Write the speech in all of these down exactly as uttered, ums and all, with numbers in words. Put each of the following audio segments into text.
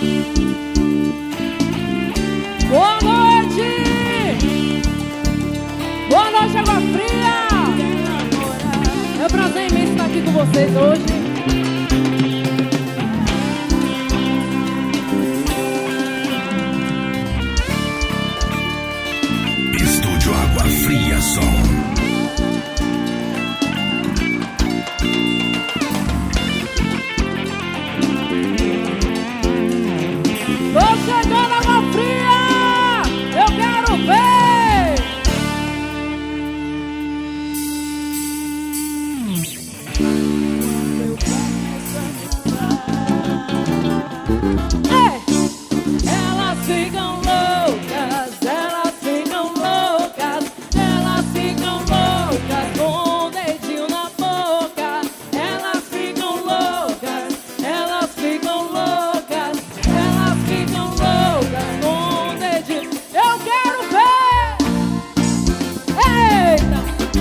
Boa noite! Boa noite, Água Fria! É um prazer imenso estar aqui com vocês hoje. Estúdio Água Fria Som. Tô chegando, Água Fria! Eu quero ver! Ei! Elas ficam loucas, elas ficam loucas, elas ficam loucas com o dedinho na boca. Elas ficam loucas, elas ficam loucas, elas ficam loucas com o dedinho. Eu quero ver! Eita!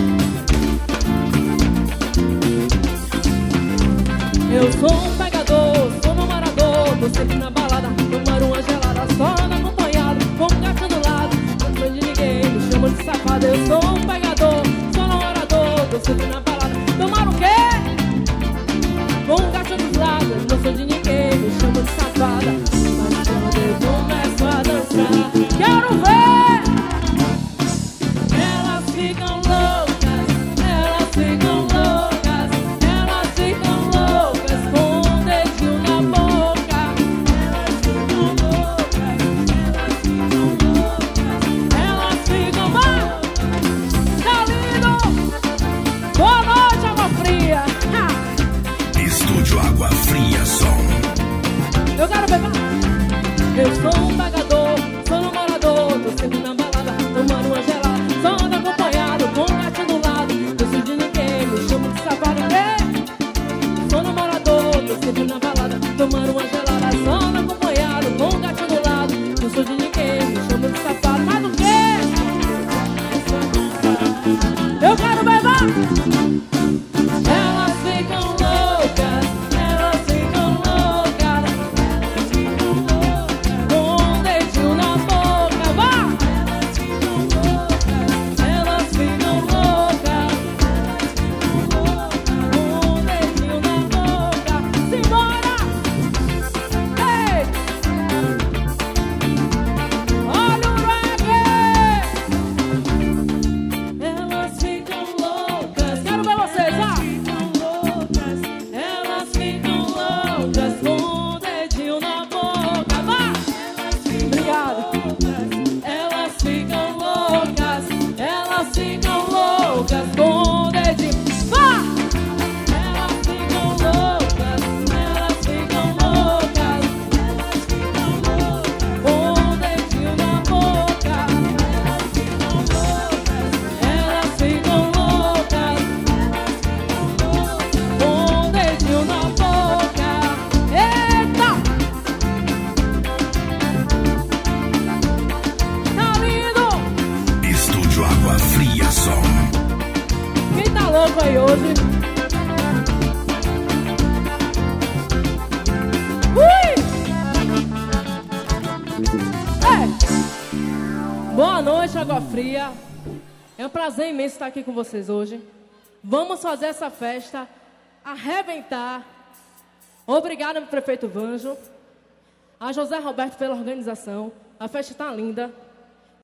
Eu sou um pegador, sou namorador, tô sempre na balada, tomando uma gelada, só ando acompanhado, com um gato do lado, não sou de ninguém, me chamam de safado. Eu sou um pegador, sou namorador, tô sempre na balada, tomar o quê? Com um gato do lado, não sou de ninguém, me chamam de safada. Mas quando eu começo a dançar, quero ver! Elas ficam loucas, elas ficam loucas, elas ficam loucas com o dedinho na boca. Elas ficam loucas, elas ficam loucas, elas ficam loucas. Tá lindo? Boa noite, Água Fria. Ha! Estúdio Água Fria Som. Eu quero beber. Eu sou um pagador, sou namorador, tô sempre na balada, tomando uma gelada, só ando acompanhado, com um gato do lado, não sou de ninguém, me chamo de safado. Ei! Sou namorador, tô sempre na balada, tomando uma gelada, só ando acompanhado, com um gato do lado, não sou de ninguém, me chamo de safado. Mas o quê? Eu quero beber. Elas ficam loucas, elas ficam loucas, com o dedinho na boca, vá! Elas ficam loucas, com o dedinho na boca, simbora! Ei! Olha o reggae! Elas ficam loucas, quero ver vocês, vá! Elas ficam loucas, com o dedinho na boca, vá! Obrigada! Elas ficam loucas, elas ficam loucas, com o dedinho, vá! Elas ficam loucas, elas ficam loucas, com o dedinho na boca. Elas ficam loucas, com o dedinho na boca. Eita! Tá lindo? Estúdio Água Fria Som. Quem tá louco aí hoje? Ui! Ei! Boa noite, Água Fria. É um prazer imenso estar aqui com vocês hoje. Vamos fazer essa festa arrebentar. Obrigada, prefeito Vanjo, a José Roberto pela organização. A festa tá linda.